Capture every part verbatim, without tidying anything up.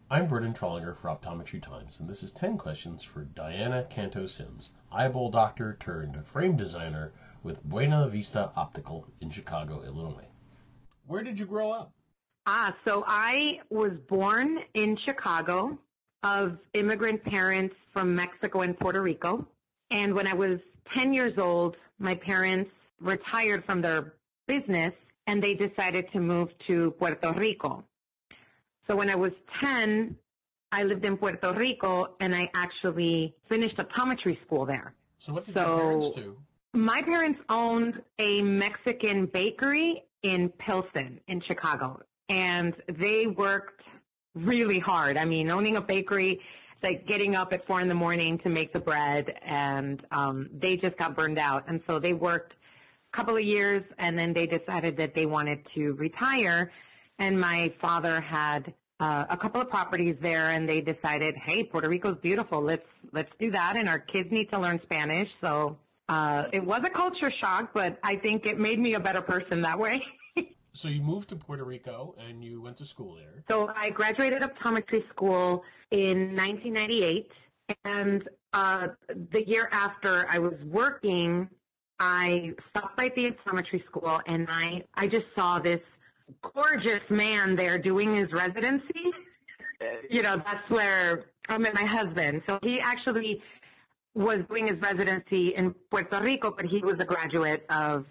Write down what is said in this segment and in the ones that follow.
I'm Vernon Trollinger for Optometry Times, and this is ten questions for Diana Canto-Sims, eyeball doctor turned frame designer with Buena Vista Optical in Chicago, Illinois. Where did you grow up? Ah, so I was born in Chicago of immigrant parents from Mexico and Puerto Rico. And when I was ten years old, my parents retired from their business and they decided to move to Puerto Rico. So when I was ten, I lived in Puerto Rico and I actually finished optometry school there. So what did so your parents do? My parents owned a Mexican bakery in Pilsen in Chicago. And they worked really hard. I mean, owning a bakery, it's like getting up at four in the morning to make the bread, and um, they just got burned out. And so they worked a couple of years, and then they decided that they wanted to retire. And my father had uh, a couple of properties there, and they decided, hey, Puerto Rico's beautiful. Let's let's do that, and our kids need to learn Spanish. So uh, it was a culture shock, but I think it made me a better person that way. So you moved to Puerto Rico and you went to school there. So I graduated optometry school in nineteen ninety-eight, and uh, the year after I was working, I stopped by the optometry school, and I, I just saw this gorgeous man there doing his residency. You know, that's where I met my husband. So he actually was doing his residency in Puerto Rico, but he was a graduate of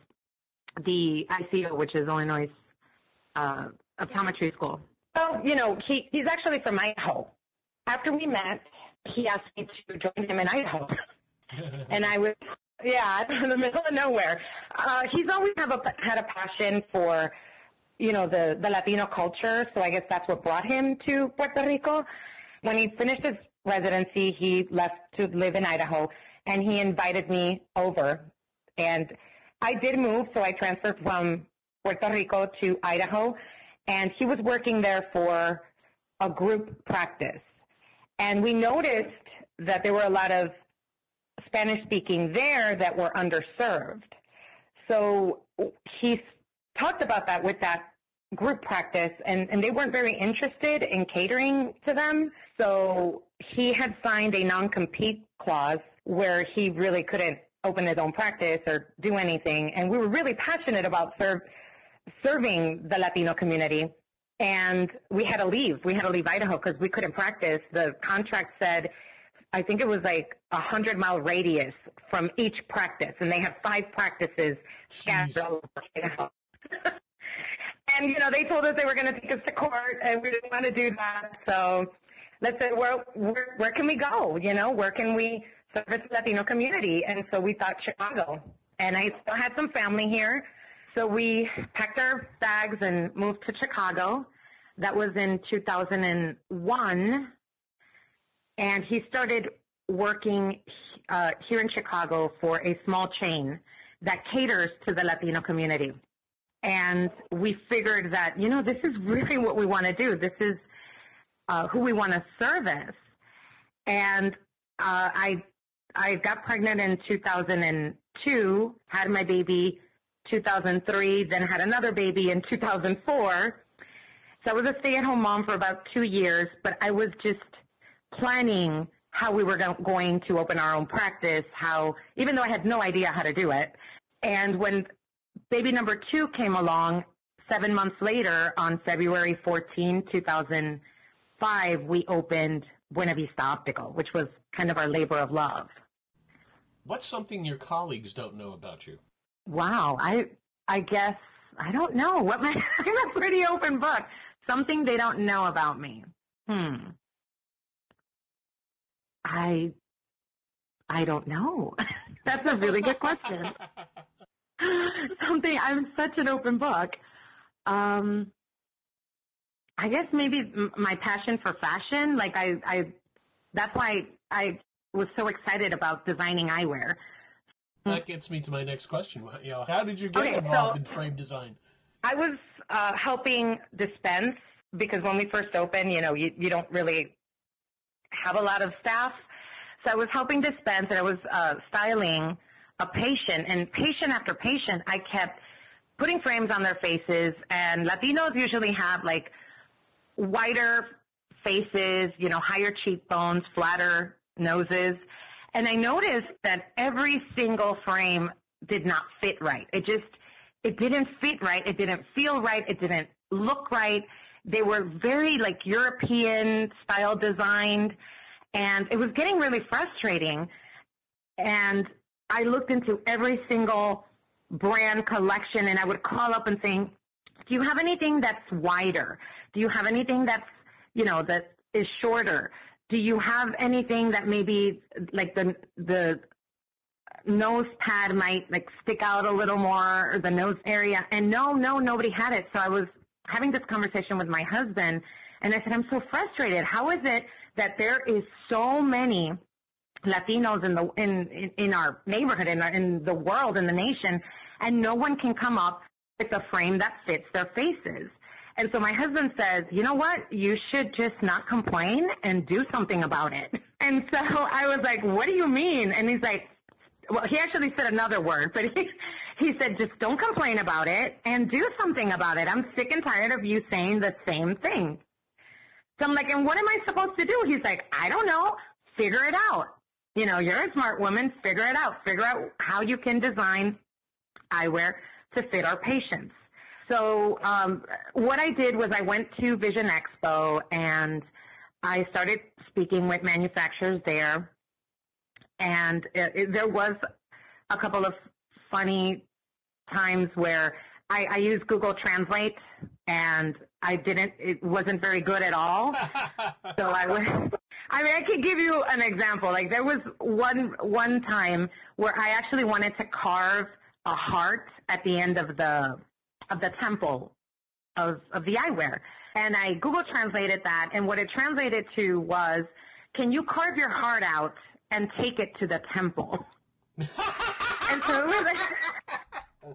the I C O, which is Illinois uh, optometry school. So, you know, he, he's actually from Idaho. After we met, he asked me to join him in Idaho. And I was, yeah, in the middle of nowhere. Uh, he's always have a, had a passion for, you know, the, the Latino culture, so I guess that's what brought him to Puerto Rico. When he finished his residency, he left to live in Idaho, and he invited me over. And I did move, so I transferred from Puerto Rico to Idaho, and he was working there for a group practice. And we noticed that there were a lot of Spanish-speaking there that were underserved. So he talked about that with that group practice, and, and they weren't very interested in catering to them. So he had signed a non-compete clause where he really couldn't open his own practice or do anything. And we were really passionate about serve, serving the Latino community. And we had to leave. We had to leave Idaho because we couldn't practice. The contract said, I think it was like a hundred mile radius from each practice. And they had five practices scattered all over Idaho. And, you know, they told us they were going to take us to court, and we didn't want to do that. So let's say, where, where, where can we go? You know, where can we service the Latino community? And so we thought Chicago. And I still had some family here. So we packed our bags and moved to Chicago. That was in two thousand one. And he started working uh, here in Chicago for a small chain that caters to the Latino community. And we figured that, you know, this is really what we want to do. This is uh, who we want to service. And uh, I I got pregnant in two thousand two, had my baby two thousand three, then had another baby in two thousand four. So I was a stay-at-home mom for about two years, but I was just planning how we were going to open our own practice, how, even though I had no idea how to do it. And when baby number two came along, seven months later, on February fourteenth, two thousand five, we opened Buena Vista Optical, which was kind of our labor of love. What's something your colleagues don't know about you? Wow, I I guess, I don't know. What my, I'm a pretty open book. Something they don't know about me. Hmm. I I don't know. That's a really good question. Something, I'm such an open book. Um, I guess maybe m- my passion for fashion. Like I, I, that's why I was so excited about designing eyewear. That gets me to my next question. You know, how did you get Okay, involved so in frame design? I was uh, helping dispense because when we first opened, you know, you, you don't really have a lot of staff. So I was helping dispense, and I was uh, styling a patient, and patient after patient, I kept putting frames on their faces, and Latinos usually have like whiter faces, you know, higher cheekbones, flatter noses. And I noticed that every single frame did not fit right. It just, it didn't fit right. It didn't feel right. It didn't look right. They were very like European style designed, and it was getting really frustrating. And I looked into every single brand collection, and I would call up and saying, do you have anything that's wider? Do you have anything that's, you know, that is shorter? Do you have anything that maybe like the the nose pad might like stick out a little more, or the nose area? And no, no, nobody had it. So I was having this conversation with my husband, and I said, I'm so frustrated. How is it that there is so many Latinos in the in in, in our neighborhood, in our, in the world, in the nation, and no one can come up with a frame that fits their faces? And so my husband says, you know what? You should just not complain and do something about it. And so I was like, what do you mean? And he's like, well, he actually said another word, but he, he said, just don't complain about it and do something about it. I'm sick and tired of you saying the same thing. So I'm like, and what am I supposed to do? He's like, I don't know. Figure it out. You know, you're a smart woman. Figure it out. Figure out how you can design eyewear to fit our patients. So um, what I did was I went to Vision Expo, and I started speaking with manufacturers there. And it, it, there was a couple of funny times where I, I used Google Translate, and I didn't, it wasn't very good at all. So I was, I mean, I could give you an example. Like there was one, one time where I actually wanted to carve a heart at the end of the, of the temple of, of the eyewear. And I Google translated that, and what it translated to was, can you carve your heart out and take it to the temple? And so it was like,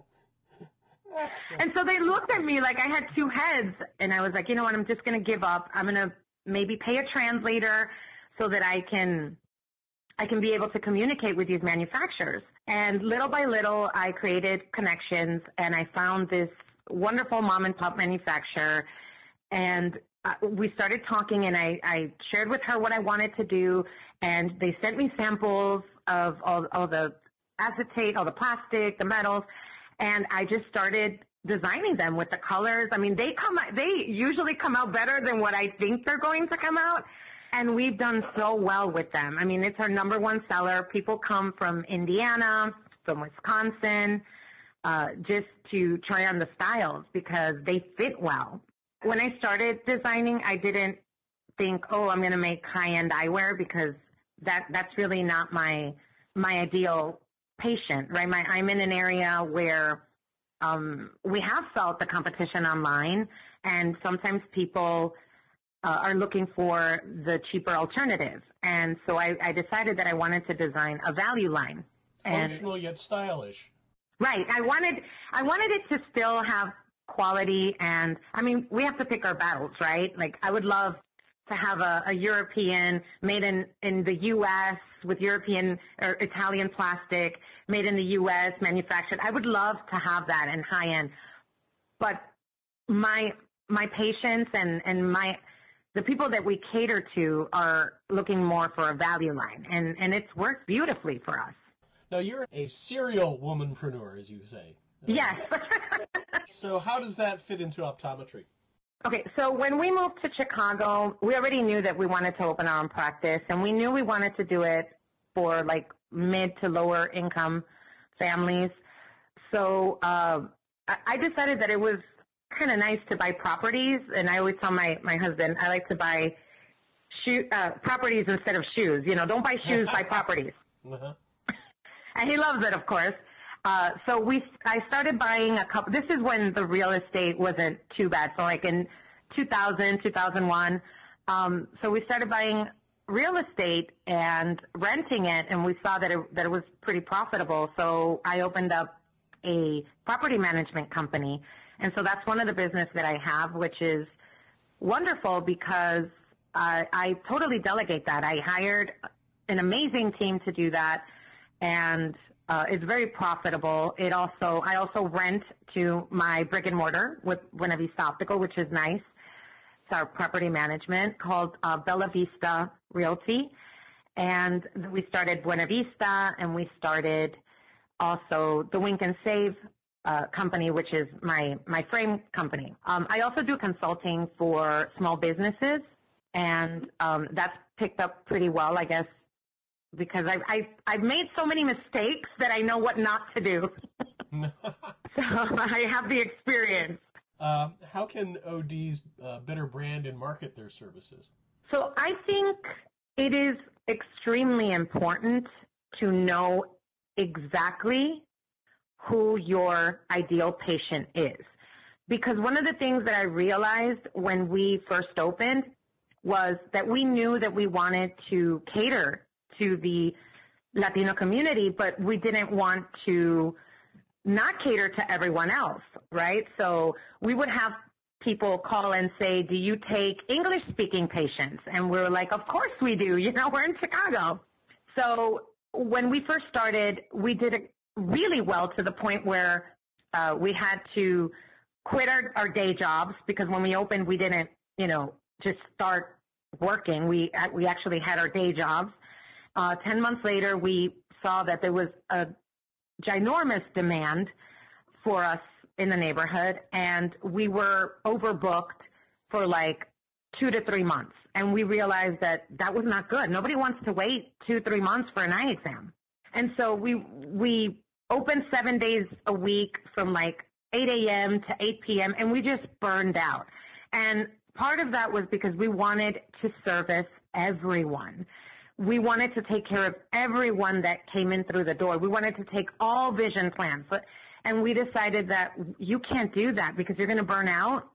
and so they looked at me like I had two heads, and I was like, you know what, I'm just going to give up. I'm going to maybe pay a translator so that I can, I can be able to communicate with these manufacturers. And little by little, I created connections, and I found this wonderful mom and pop manufacturer, and uh, we started talking, and I, I shared with her what I wanted to do, and they sent me samples of all, all the acetate, all the plastic, the metals, and I just started designing them with the colors. I mean, they come, they usually come out better than what I think they're going to come out, and we've done so well with them. I mean, it's our number one seller. People come from Indiana, from Wisconsin, uh, just to try on the styles because they fit well. When I started designing, I didn't think, oh, I'm going to make high-end eyewear, because that that's really not my my ideal patient, right? My, I'm in an area where um, we have felt the competition online, and sometimes people uh, are looking for the cheaper alternative. And so I, I decided that I wanted to design a value line. Functional and, yet stylish. Right. I wanted I wanted it to still have quality, and I mean, we have to pick our battles, right? Like, I would love to have a, a European made in, in the U S with European or Italian plastic, made in the U S, manufactured. I would love to have that in high end. But my my patients and, and my the people that we cater to are looking more for a value line, and, and it's worked beautifully for us. Now, you're a serial womanpreneur, as you say. Yes. So how does that fit into optometry? Okay, so when we moved to Chicago, we already knew that we wanted to open our own practice, and we knew we wanted to do it for like mid to lower income families. So uh, I decided that it was kind of nice to buy properties, and I always tell my, my husband, I like to buy shoe, uh, properties instead of shoes. You know, don't buy shoes, buy properties. Uh-huh. And he loves it, of course. Uh, so we, I started buying a couple, this is when the real estate wasn't too bad. So like in two thousand, two thousand one, um, so we started buying real estate and renting it, and we saw that it, that it was pretty profitable. So I opened up a property management company. And so that's one of the business that I have, which is wonderful because uh, I totally delegate that. I hired an amazing team to do that, and uh, it's very profitable. It also, I also rent to my brick and mortar with Buena Vista Optical, which is nice. our property management, called uh, Bella Vista Realty. And we started Buena Vista, and we started also the Wink and Save uh, company, which is my, my frame company. Um, I also do consulting for small businesses, and um, that's picked up pretty well, I guess, because I've, I've, I've made so many mistakes that I know what not to do. So I have the experience. Uh, how can O Ds uh, better brand and market their services? So I think it is extremely important to know exactly who your ideal patient is. Because one of the things that I realized when we first opened was that we knew that we wanted to cater to the Latino community, but we didn't want to not cater to everyone else, right? So we would have people call and say, do you take English-speaking patients? And we were like, of course we do. You know, we're in Chicago. So when we first started, we did it really well to the point where uh, we had to quit our, our day jobs, because when we opened, we didn't, you know, just start working. We, we actually had our day jobs. Uh, ten months later, we saw that there was a ginormous demand for us in the neighborhood, and we were overbooked for like two to three months. And we realized that that was not good. Nobody wants to wait two, three months for an eye exam. And so we, we opened seven days a week from like eight a.m. to eight p.m. and we just burned out. And part of that was because we wanted to service everyone. We wanted to take care of everyone that came in through the door. We wanted to take all vision plans. And we decided that you can't do that because you're going to burn out,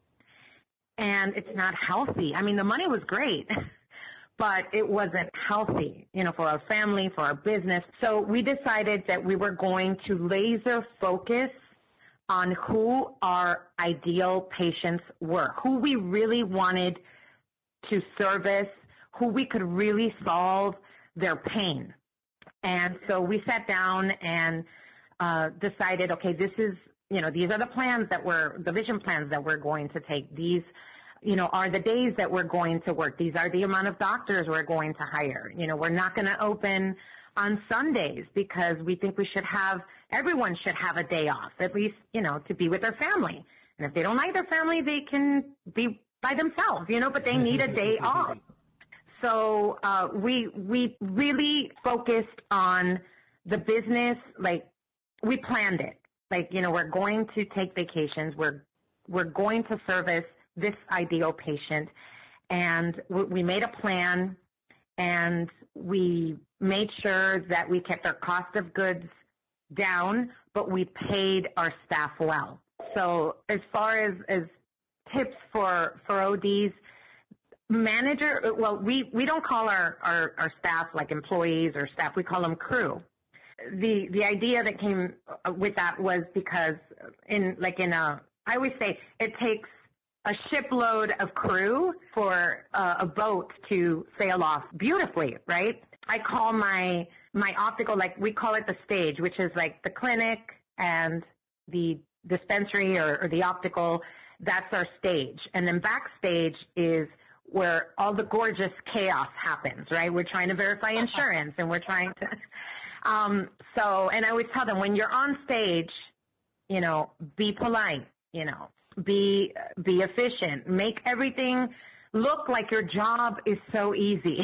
and it's not healthy. I mean, the money was great, but it wasn't healthy, you know, for our family, for our business. So we decided that we were going to laser focus on who our ideal patients were, who we really wanted to service, who we could really solve their pain. And so we sat down and uh, decided, okay, this is, you know, these are the plans that we're, the vision plans that we're going to take. These, you know, are the days that we're going to work. These are the amount of doctors we're going to hire. You know, we're not going to open on Sundays because we think we should have, everyone should have a day off, at least, you know, to be with their family. And if they don't like their family, they can be by themselves, you know, but they need a day off. So uh, we we really focused on the business. Like, we planned it. Like, you know, we're going to take vacations. We're we're going to service this ideal patient, and we, we made a plan, and we made sure that we kept our cost of goods down, but we paid our staff well. So as far as as tips for for O Ds. Manager, well, we, we don't call our, our, our staff like employees or staff. We call them crew. The, the idea that came with that was because in, like in a, I always say it takes a shipload of crew for uh, a boat to sail off beautifully, right? I call my, my optical, like we call it the stage, which is like the clinic and the dispensary or, or the optical. That's our stage. And then backstage is where all the gorgeous chaos happens, right? We're trying to verify insurance, and we're trying to, um, so, and I always tell them, when you're on stage, you know, be polite, you know, be, be efficient, make everything look like your job is so easy.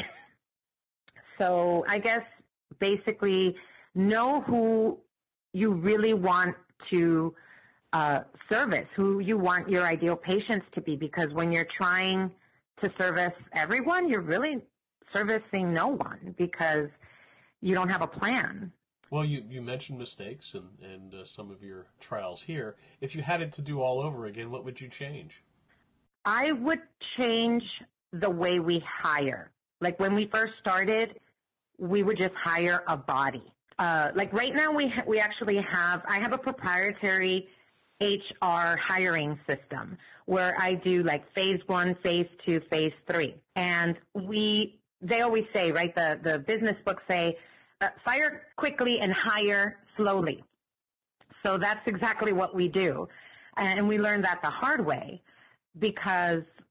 So I guess basically know who you really want to uh, service, who you want your ideal patients to be, because when you're trying to service everyone, you're really servicing no one because you don't have a plan. Well, you, you mentioned mistakes and, and uh, some of your trials here. If you had it to do all over again, what would you change? I would change the way we hire. Like when we first started, we would just hire a body. Uh, like right now we ha- we actually have, I have a proprietary H R hiring system where I do like phase one, phase two, phase three. And we, they always say, right, the, the business books say, uh, fire quickly and hire slowly. So that's exactly what we do. And we learned that the hard way because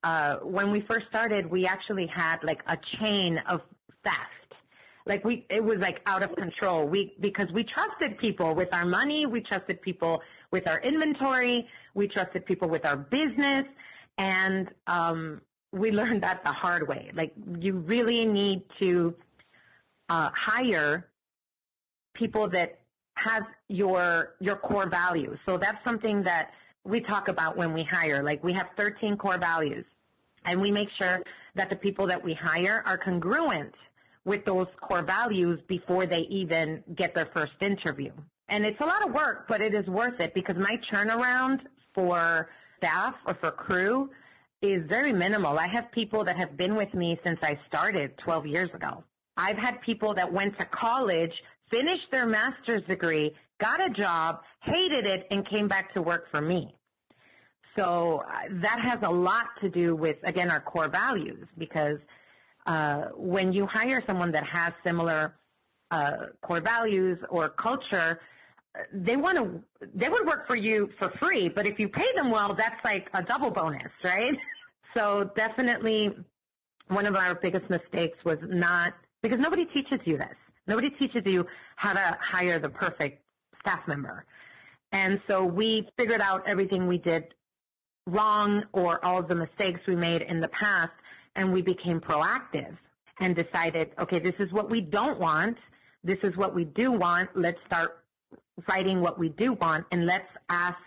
uh, when we first started, we actually had like a chain of theft. Like we, it was like out of control. We, because we trusted people with our money, we trusted people with our inventory, we trusted people with our business, and um, we learned that the hard way. Like you really need to uh, hire people that have your your core values. So that's something that we talk about when we hire. Like we have thirteen core values, and we make sure that the people that we hire are congruent with those core values before they even get their first interview. And it's a lot of work, but it is worth it because my turnaround for staff or for crew is very minimal. I have people that have been with me since I started twelve years ago. I've had people that went to college, finished their master's degree, got a job, hated it, and came back to work for me. So uh, that has a lot to do with, again, our core values, because uh, when you hire someone that has similar uh, core values or culture, they want to, they would work for you for free, but if you pay them well, that's like a double bonus, right? So definitely one of our biggest mistakes was not, because nobody teaches you this. Nobody teaches you how to hire the perfect staff member. And so we figured out everything we did wrong or all of the mistakes we made in the past, and we became proactive and decided, okay, this is what we don't want. This is what we do want. Let's start writing what we do want, and let's ask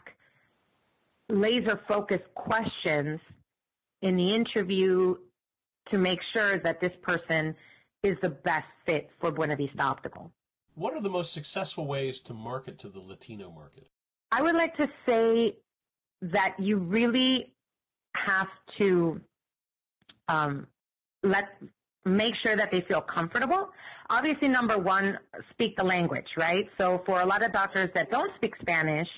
laser-focused questions in the interview to make sure that this person is the best fit for Buena Vista Optical. What are the most successful ways to market to the Latino market? I would like to say that you really have to um, let make sure that they feel comfortable. Obviously, number one, speak the language, right? So for a lot of doctors that don't speak Spanish,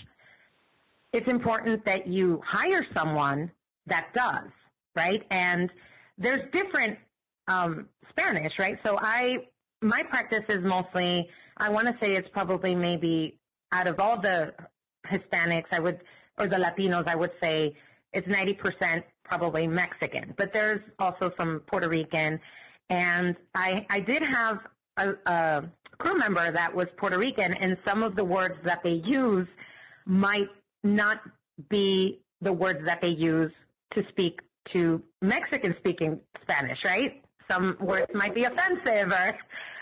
it's important that you hire someone that does, right? And there's different um, Spanish, right? So I, my practice is mostly, I want to say it's probably maybe out of all the Hispanics, I would, or the Latinos, I would say it's ninety percent probably Mexican, but there's also some Puerto Rican. And I, I did have a, a crew member that was Puerto Rican, and some of the words that they use might not be the words that they use to speak to Mexican-speaking Spanish, right? Some words might be offensive. Or,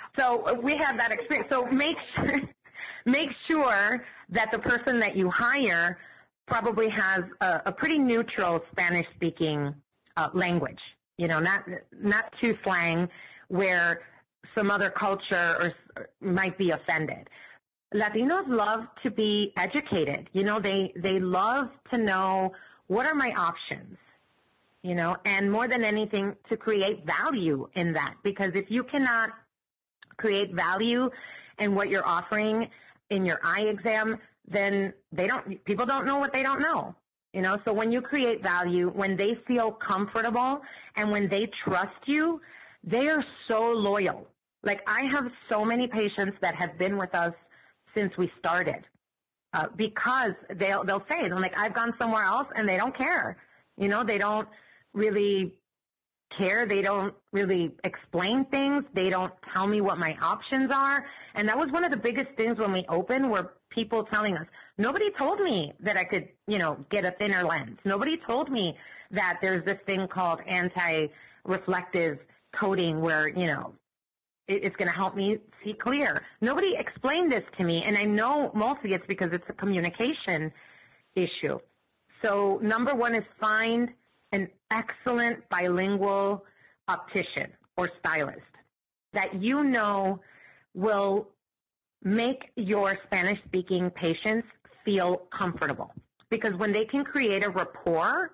so we have that experience. So make sure, make sure that the person that you hire probably has a, a pretty neutral Spanish-speaking uh, language. You know, not not too slang where some other culture or might be offended. Latinos love to be educated. You know, they they love to know what are my options. You know, and more than anything, to create value in that. Because if you cannot create value in what you're offering in your eye exam, then they don't, people don't know what they don't know. You know, so when you create value, when they feel comfortable and when they trust you, they are so loyal. Like I have so many patients that have been with us since we started uh, because they'll, they'll say, they're like, I've gone somewhere else and they don't care. You know, they don't really care. They don't really explain things. They don't tell me what my options are. And that was one of the biggest things when we opened, were people telling us, nobody told me that I could, you know, get a thinner lens. Nobody told me that there's this thing called anti-reflective coating where, you know, it, it's going to help me see clear. Nobody explained this to me. And I know mostly it's because it's a communication issue. So number one is find an excellent bilingual optician or stylist that you know will make your Spanish-speaking patients feel comfortable. Because when they can create a rapport,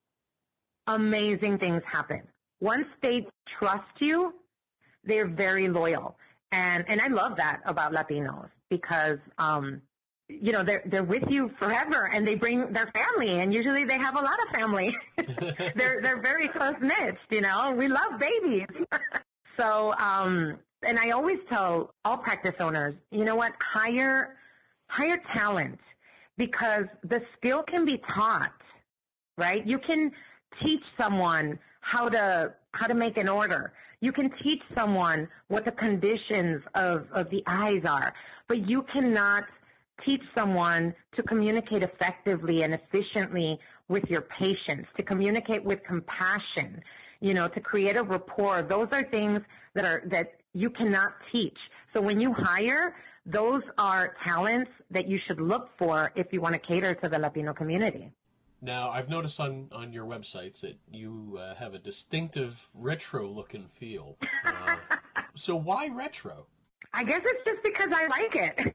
amazing things happen. Once they trust you, they're very loyal. And and I love that about Latinos because um you know, they're they're with you forever, and they bring their family, and usually they have a lot of family. they're they're very close knit, you know. We love babies. so um and I always tell all practice owners, you know what, hire hire talent, because the skill can be taught, right? You can teach someone how to how to make an order. You can teach someone what the conditions of, of the eyes are, but you cannot teach someone to communicate effectively and efficiently with your patients, to communicate with compassion, you know, to create a rapport. Those are things that are that you cannot teach. So when you hire, those are talents that you should look for if you want to cater to the Latino community. Now, I've noticed on, on your websites that you uh, have a distinctive retro look and feel. Uh, so why retro? I guess it's just because I like it.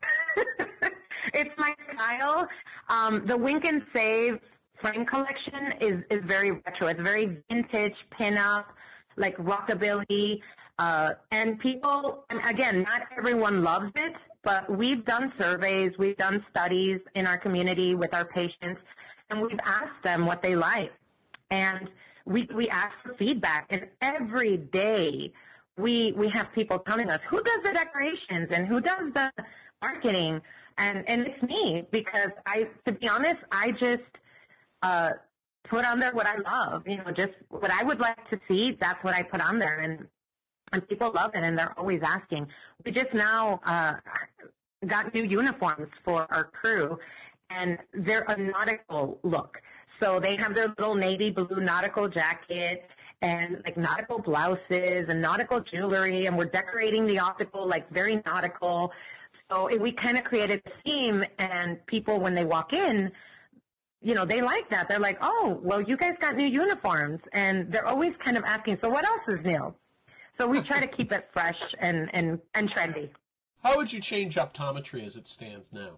It's my style. Um, the Wink and Save frame collection is, is very retro. It's very vintage, pinup, like rockabilly. Uh, and people, and again, not everyone loves it, but we've done surveys, we've done studies in our community with our patients, and we've asked them what they like. And we we ask for feedback. And every day we we have people telling us who does the decorations and who does the marketing. And, and it's me, because I, to be honest, I just uh, put on there what I love. You know, just what I would like to see, that's what I put on there. And, and people love it, and they're always asking. We just now uh, got new uniforms for our crew, and they're a nautical look. So they have their little navy blue nautical jacket and like nautical blouses and nautical jewelry, and we're decorating the optical like very nautical. So we kind of created a theme, and people, when they walk in, you know, they like that. They're like, oh, well, you guys got new uniforms, and they're always kind of asking, so what else is new? So we try to keep it fresh and, and, and trendy. How would you change optometry as it stands now?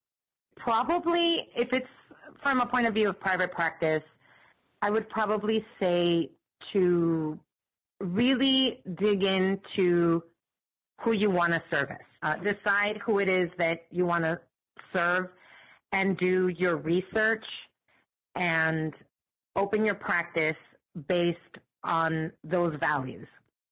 Probably, if it's from a point of view of private practice, I would probably say to really dig into who you want to service. Uh, decide who it is that you want to serve, and do your research and open your practice based on those values.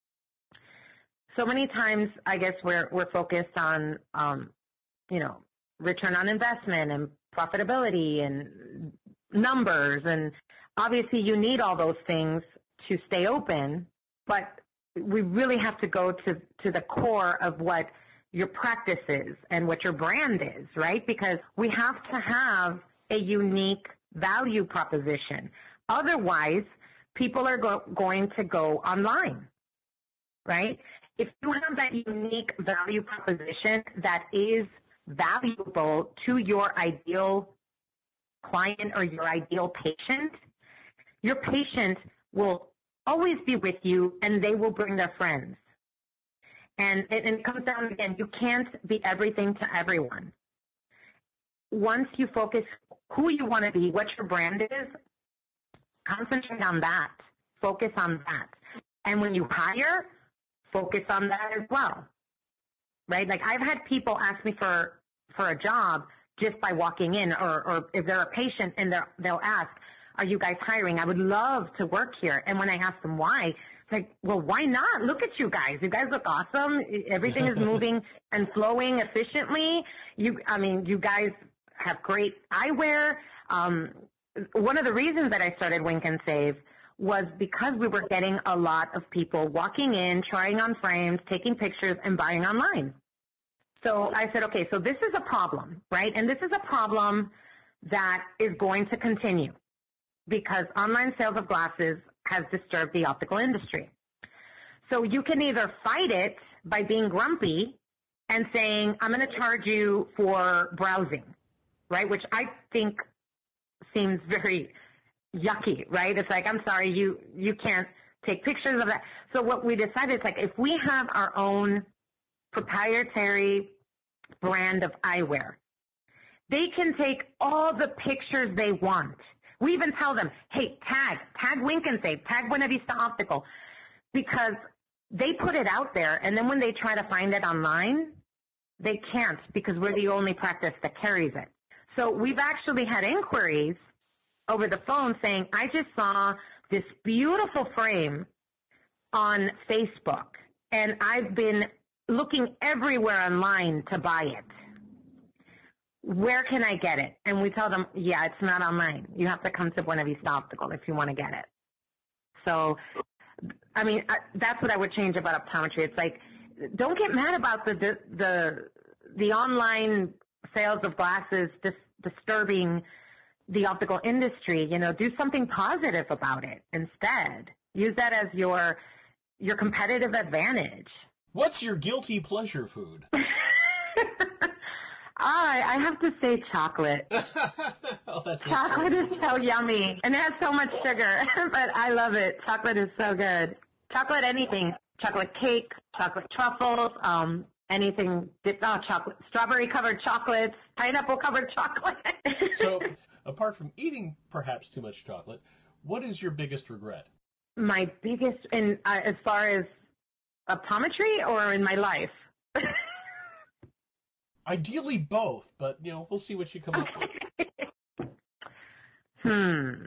So many times, I guess we're we're focused on, um, you know, return on investment and profitability and numbers, and obviously you need all those things to stay open, but we really have to go to, to the core of what your practice is and what your brand is, right? Because we have to have a unique value proposition. Otherwise, people are go- going to go online, right? If you have that unique value proposition that is valuable to your ideal client or your ideal patient, your patient will always be with you, and they will bring their friends. And it, and it comes down again, you can't be everything to everyone. Once you focus who you want to be, what your brand is, concentrate on that. Focus on that. And when you hire, focus on that as well, right? Like I've had people ask me for, for a job just by walking in, or, or if they're a patient and they're, they'll ask, are you guys hiring? I would love to work here. And when I ask them why, it's like, well, why not? Look at you guys. You guys look awesome. Everything is moving and flowing efficiently. You, I mean, you guys have great eyewear. Um, one of the reasons that I started Wink and Save was because we were getting a lot of people walking in, trying on frames, taking pictures, and buying online. So I said, okay, so this is a problem, right? And this is a problem that is going to continue, because online sales of glasses has disturbed the optical industry. So you can either fight it by being grumpy and saying, I'm going to charge you for browsing, right? Which I think seems very yucky, right? It's like, I'm sorry, you, you can't take pictures of that. So what we decided is like, if we have our own proprietary brand of eyewear, they can take all the pictures they want. We even tell them, hey, tag, tag Wink and Save, tag Buena Vista Optical, because they put it out there, and then when they try to find it online, they can't, because we're the only practice that carries it. So we've actually had inquiries over the phone saying, I just saw this beautiful frame on Facebook, and I've been looking everywhere online to buy it. Where can I get it? And we tell them, yeah, it's not online. You have to come to Buena Vista Optical if you want to get it. So, I mean, I, that's what I would change about optometry. It's like, don't get mad about the the the online sales of glasses dis- disturbing the optical industry. You know, do something positive about it instead. Use that as your your competitive advantage. What's your guilty pleasure food? I I have to say chocolate. Oh, that's Chocolate so is so yummy, and it has so much sugar, but I love it. Chocolate is so good. Chocolate anything. Chocolate cake, chocolate truffles, um, anything, oh, chocolate, strawberry covered chocolates, pineapple covered chocolate. So, apart from eating perhaps too much chocolate, what is your biggest regret? My biggest, in uh, as far as optometry or in my life? Ideally both, but, you know, we'll see what you come up with. hmm.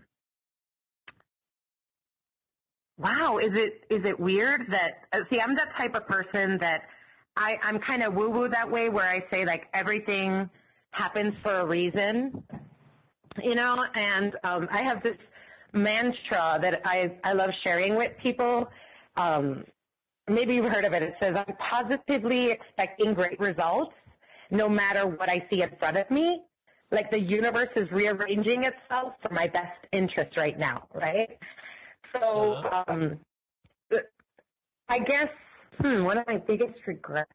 Wow, is it is it weird that, uh, see, I'm the type of person that I, I'm kind of woo-woo that way, where I say, like, everything happens for a reason, you know, and um, I have this mantra that I, I love sharing with people. Um, maybe you've heard of it. It says, I'm positively expecting great results no matter what I see in front of me. Like the universe is rearranging itself for my best interest right now, right? So, Uh-huh. um, I guess, hmm, one of my biggest regrets,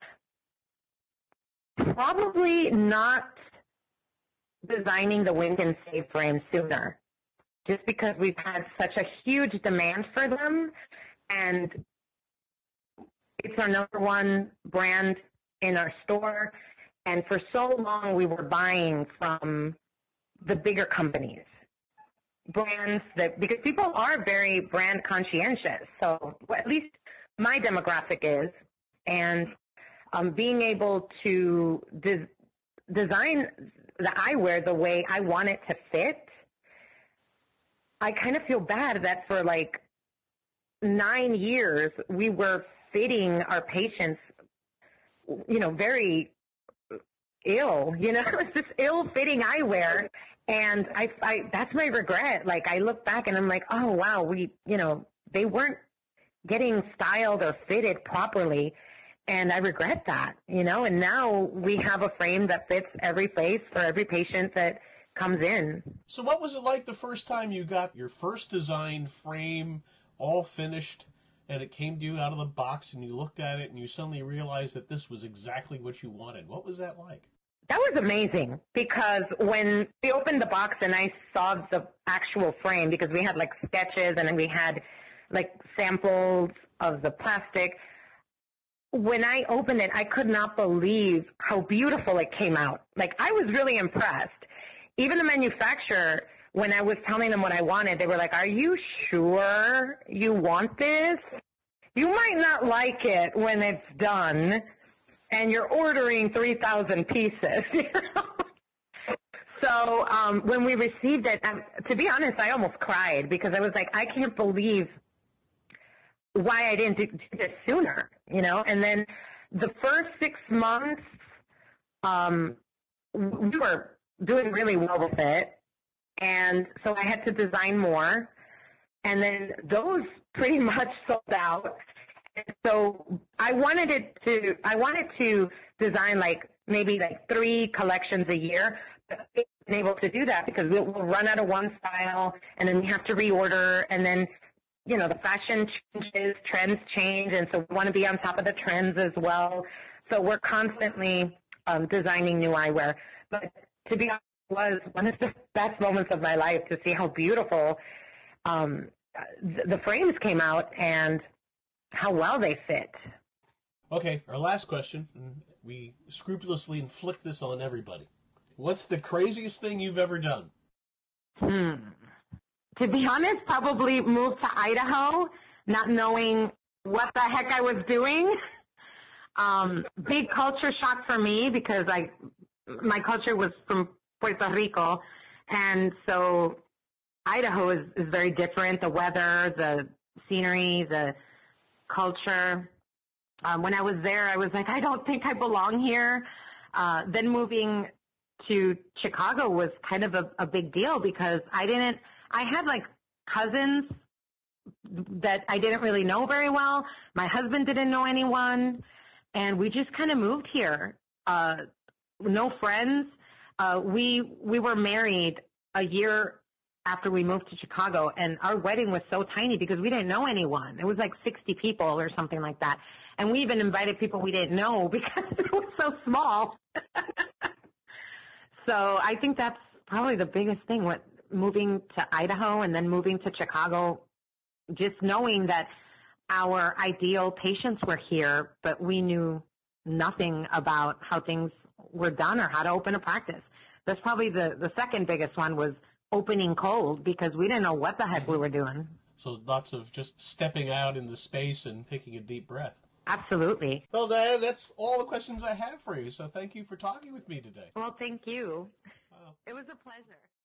probably not designing the Wink and Save frame sooner, just because we've had such a huge demand for them, and it's our number one brand in our store, and for so long we were buying from the bigger companies. Brands that, because people are very brand conscientious, so well, at least my demographic is, and um, being able to de- design the eyewear the way I want it to fit, I kind of feel bad that for like nine years we were fitting our patients, you know, very ill, you know, it's just ill-fitting eyewear. And I, I, that's my regret. Like, I look back and I'm like, oh, wow, we, you know, they weren't getting styled or fitted properly. And I regret that, you know, and now we have a frame that fits every face for every patient that comes in. So what was it like the first time you got your first design frame all finished and it came to you out of the box and you looked at it and you suddenly realized that this was exactly what you wanted? What was that like? That was amazing, because when we opened the box and I saw the actual frame, because we had like sketches and we had like samples of the plastic, when I opened it, I could not believe how beautiful it came out. Like, I was really impressed. Even the manufacturer, when I was telling them what I wanted, they were like, are you sure you want this? You might not like it when it's done, and you're ordering three thousand pieces. You know? So um, when we received it, um, to be honest, I almost cried, because I was like, I can't believe why I didn't do this sooner, you know? And then the first six months, um, we were doing really well with it, and so I had to design more, and then those pretty much sold out. And so I wanted it to, I wanted to design like maybe like three collections a year, but I wasn't able to do that because we'll, we'll run out of one style, and then we have to reorder, and then, you know, the fashion changes, trends change, and so we want to be on top of the trends as well. So we're constantly um, designing new eyewear. But to be honest, it was one of the best moments of my life to see how beautiful um, th- the frames came out and how well they fit. Okay, our last question. We scrupulously inflict this on everybody. What's the craziest thing you've ever done? Hmm. To be honest, probably moved to Idaho, not knowing what the heck I was doing. Um, big culture shock for me, because I, my culture was from Puerto Rico, and so Idaho is, is very different. The weather, the scenery, the culture. Um, when I was there, I was like, I don't think I belong here. Uh, then moving to Chicago was kind of a, a big deal, because I didn't, I had like cousins that I didn't really know very well. My husband didn't know anyone, and we just kind of moved here. Uh, no friends. Uh, we we were married a year after we moved to Chicago, and our wedding was so tiny because we didn't know anyone. It was like sixty people or something like that. And we even invited people we didn't know because it was so small. So I think that's probably the biggest thing with moving to Idaho and then moving to Chicago, just knowing that our ideal patients were here, but we knew nothing about how things were done or how to open a practice. That's probably the, the second biggest one was opening cold because we didn't know what the heck we were doing. So lots of just stepping out into space and taking a deep breath. Absolutely. Well, Diane, that's all the questions I have for you. So thank you for talking with me today. Well, thank you. Wow. It was a pleasure.